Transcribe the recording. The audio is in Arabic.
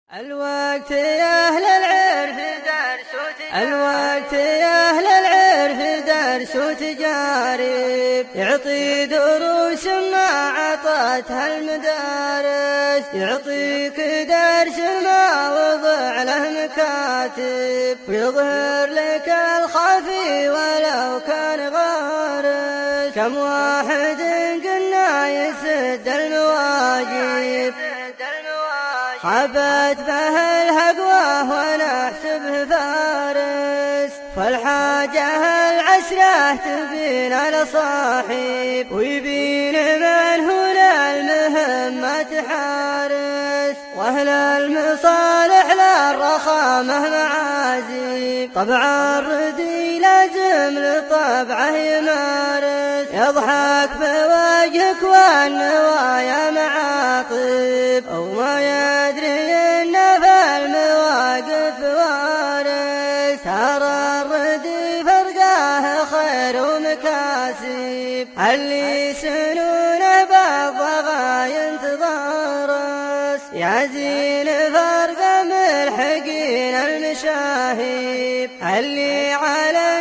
الوقت يا أهل العرف درس وتجارب يعطي دروس ما عطتها المدارس، يعطيك درس ما وضع له مكاتب، ويظهر لك الخفي ولو كان غارس. كم واحد قلنا يسد المواجب حبت به الهقوة ونحسبه فارس، فالحاجة العسرة تبين على صاحب ويبين من هو للمهمة حارس، واهل المصالح للرخامة معازيم. طبع الردي لازم لطبعه يمارس، يضحك بوجهك والنوايا معاطب، أو ما يدري إن في المواقف وارث. ترى الردي فرقاه خير ومكاسب، اللي سنونه بالضغا ينتظرس، يزين فرق ملحقين المشاهيب اللي على